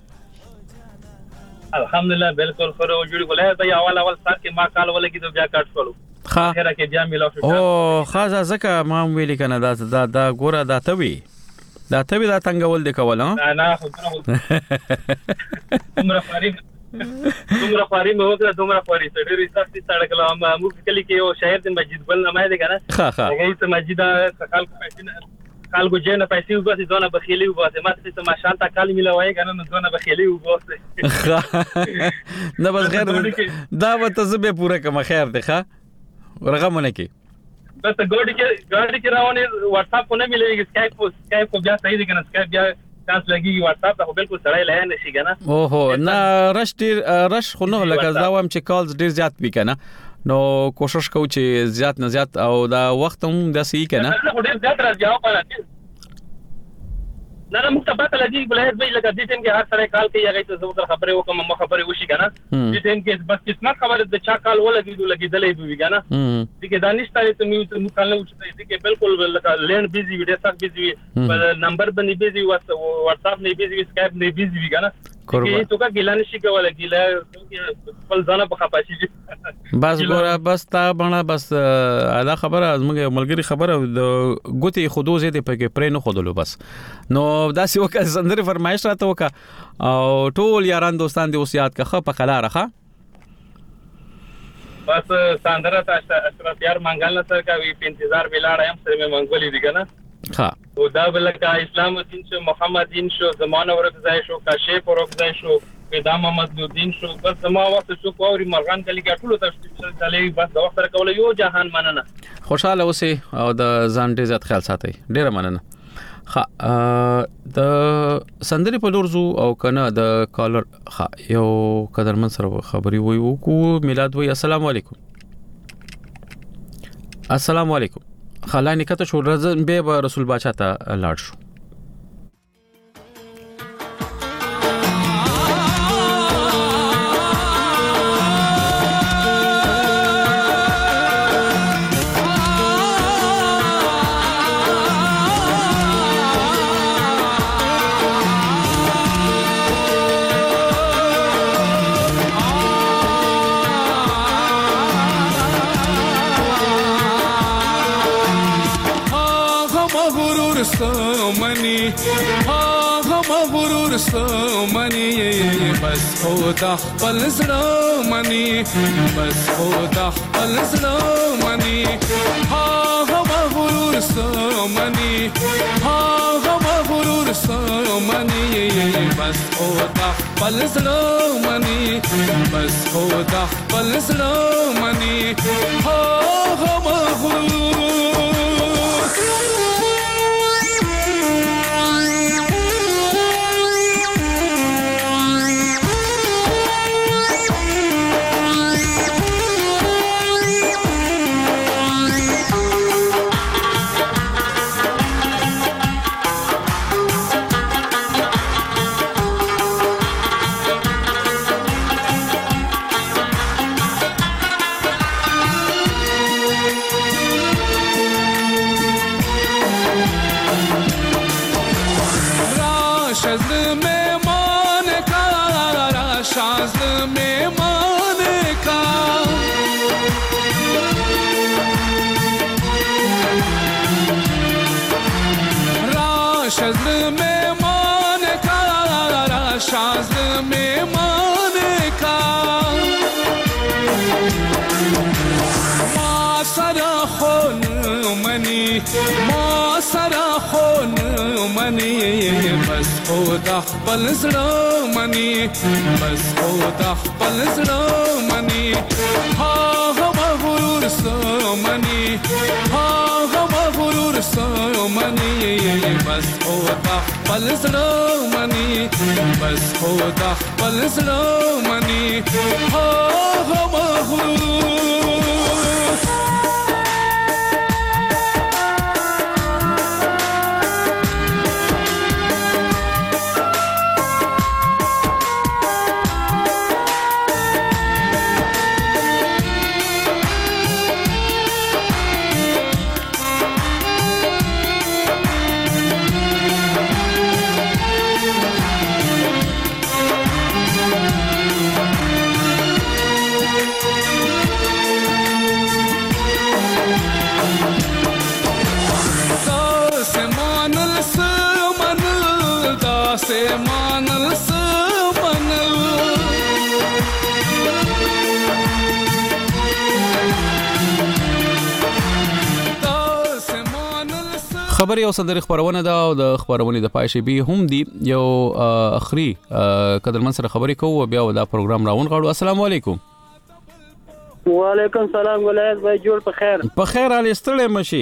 الحمدلله بالکل خو جوړ ګلایات بھائی اول سات کې ما کال ولګي ته بیا کټ شولو خیره کې بیا ملو شو او خاصه زکه ما ویل کنه دا ګوره دا توي دا ته دا څنګه ول د کول نه خو دومره فاریم مو وکړه دومره فاري ډېری سختي سړک لا موږ کلی کې یو شهر د مسجد بل نه مې ده کنه هغه ته مسجد کال کو پیسې کال کو جنه پیسې وباسي ځونه بخیلی وباسي ماته ته ماشالله کال ملوي کنه ځونه بخیلی وباسي نه بس غیر دا وته زبه پوره کوم خیر ده ښه رقمونه کې بس गाड़ी के रावने WhatsApp को नहीं मिलेगी स्काइप को बया सही दिखना स्काइप बया चांस लगेगी WhatsApp तो बिल्कुल सड़ाई लहे नशी ना ओहो ना रश خو نو لکه دا وام چې کالز ډیر زیات وی کنه نو کوشش کوو چې زیات نه زیات او دا وخت هم د سې کنه ډیر زیات راځو په نه مختبات لګي بلای به لکه دې ټیم کې هر سره کال کې یغې ته زو خبره وکم ما خبره وشي کنه دې ټیم کې بس قسمت خبره د چا کال ولګي دلې وی کنه دې کې دانش ته ته میو ته کال نه وچته دې کې بالکل لکه لین بيزي ویډیو تک بيزي نمبر باندې بيزي WhatsApp نه بيزي Skype نه بيزي وی کنه کې تو کا ګلان شي کوله ګلا خپل ځانه په خپاشي بس ګوره بس تا باندې بس ادا خبره زموږ ملګری خبره د ګوتې خودو زیاته پکې پرې نه خودلو بس نو دا سی وکړه سندري فرمایش راته وکړه او ټول یاران دوستان دې اوس یاد کړه په خلا راخه بس ساندره تاسو اشرف یار منګل سره کا وی په انتظار ویلاړ یم سره مې منګولې دي کنه ها او دا بلکه اسلام الدین شو محمد دین شو زمانه ورکزای شو کاشف ورکزای شو پیدا محمد الدین شو بس ما وخت شو کووري مرغان کلی کې ټول تاسو چلې بس دا وخت کول یو جهان مننه خوشاله اوسې او د ځان دې عزت خیال ساتي ډیر مننه د سندري په لورزو او کنه د کالر یو قدرمن سره خبري وي کو میلاد وي. السلام علیکم. السلام علیکم. خلاني کته شو رزن به رسول باچا ته لاړ شو. منی بس خدا خپل زړه منی بس خدا خپل زړه منی ها غرور سمنی ها غرور سمنی بس خدا خپل زړه منی بس خدا خپل زړه منی ها غرور ما سره خون منی بس خدا خپل زړه منی بس خدا خپل زړه منی ها غرور سمنی ها غرور سمنی بس خدا خپل زړه منی بس خدا خپل زړه منی ها غرور خبر یو سندري خبرونه ده او د خبرونه د پای شي به هم دی یو اخري قدرمن سره خبرې کوو بیا دا پروګرام راون غواړو. السلام علیکم. وعلیکم السلام ولایت بھائی جوړ په خیر. په خیر علي ستړي مشي.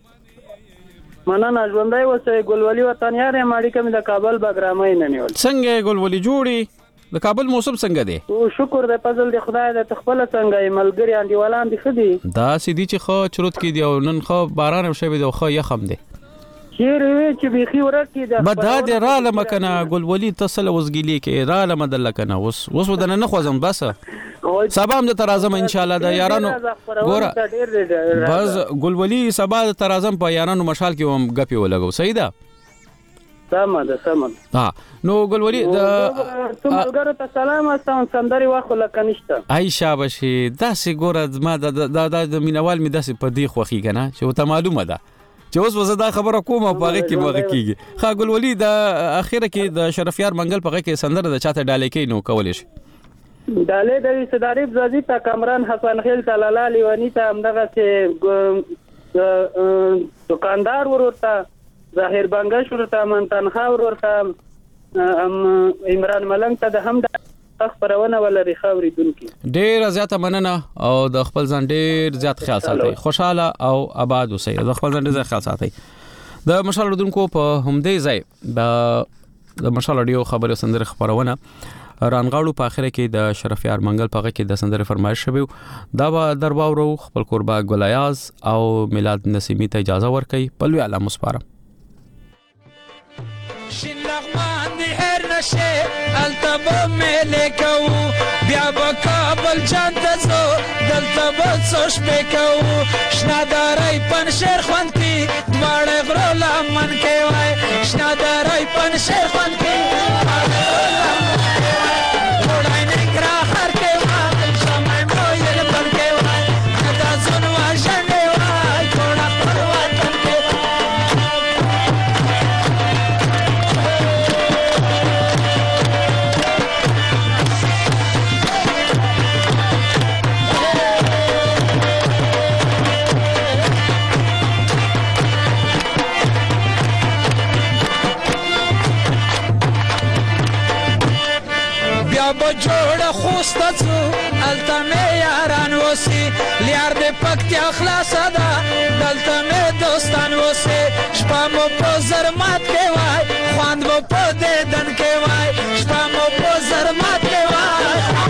مننه ژوندۍ وسه ګلولي وطن یاره ماړي کوم د کابل بګرامای نه نیول. څنګه ګلولي جوړي؟ د کابل موسم څنګه دی؟ او شکر د فضل د خدای د تخپل څنګه ملګری انډیوالان دي خدي. دا سیدی چې خو چروت کې دی او نن خو باران هم شوی دی خو یخم دی. چیرې چې بيخي ورکی د بدا د را لمکنه ګلولي تصل وزګلی کې را لمدل کنه اوس ودنه نه خوځم بس سبا هم د ترازم ان شاء الله د یارانو ګوره بس ګلولي سبا د ترازم په یارانو مشال کې هم غپی ولګو صحیح ده سم ها نو ګلولي د تمګر ته سلام استون سندري واخو لکنيشته اي شابشي داسې ګوره ما د مینوال می داسې په دی خوخي کنه چې ته معلومه ده چې اوس وزدا خبره کومه پاره کې مغه کیږي. خا ګلولي د اخیره کې د شرفیار منګل پغه کې سندره د چاته ډالې کې نو کولې شي ډالې د صدارب زادي تا کمران حسن خیل تعالی لیوانی ته همدغه چې دکاندار ورته ظاهر بنگش ورته منتنخا ورته عمران ملنګ ته د هم خبرونه ولري خاوریدونکو ډیر زیاته مننه او د خپل ځان ډیر زیات خیال ساتي خوشاله او آباد اوسئ د خپل ځان ډیر خیال ساتي. د مشال اردوونکو په همدې ځای د مشال اډیو خبرو سندره خبرونه رانغاړو په اخره کې د شرفیار منګل په هغه کې د سندره فرمایش شوی دا به درباورو خپل قربا ګلایاز او میلاد نسیمی ته اجازه ورکړي په لوی اعلی مسپاره شین لغمان دی هر نشه التبا ملي کو بیا بکابل جان دزو دلتبا سوش پکو شنادارای پنشر خوانتی ماړ غرو لمن کې وای شنادارای پنشر خوانتی ماړ غرو لمن کې وای وړای نه کرا هر کې وای شمای مویل بن کې وای دا زون واجنه وای ټولا پر وطن کې بجوړه خوسته څو الته مې یاران وسی لیار دې پکتیا خلاصه ده دلته مې دوستان وسی شپه مو په زرمات کې وای خواند مو په دیدن کې وای شپه مو په زرمات کې وای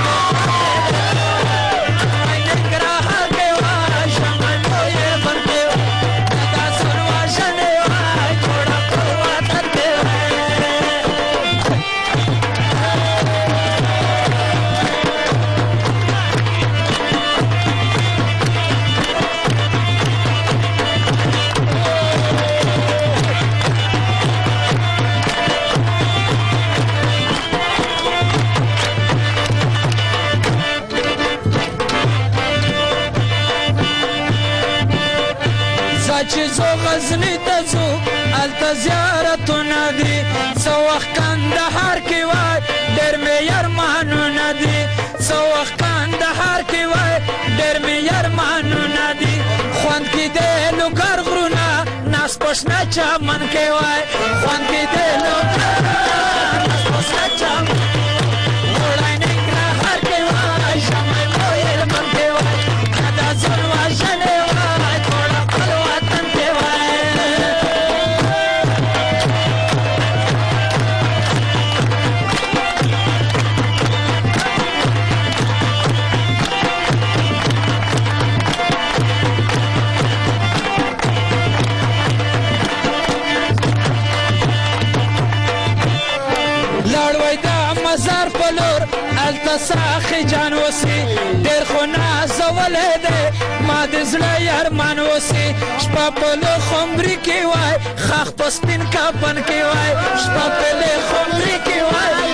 چې زو غزنی ته زو الته زیارتونه دي څو وخت کندهار کې وای ډېر مې یارمانونه دي څو وخت کندهار کې وای ډېر مې یارمانونه دي خوند کې د لوګر غرونه ناس پښنه چمن کې وای خوند کې د لوګر ناس پښنه چمن وړای نه کندهار کې وای شمای مویل من کې وای دا زون واجنه مزار پلور التساخ جان وسی ډېر خو نازولې ده ما د زړه یارمان وسی شپه پلو خمري کې وای خاخ په سپین کفن کې وای شپه پلو خمري کې وای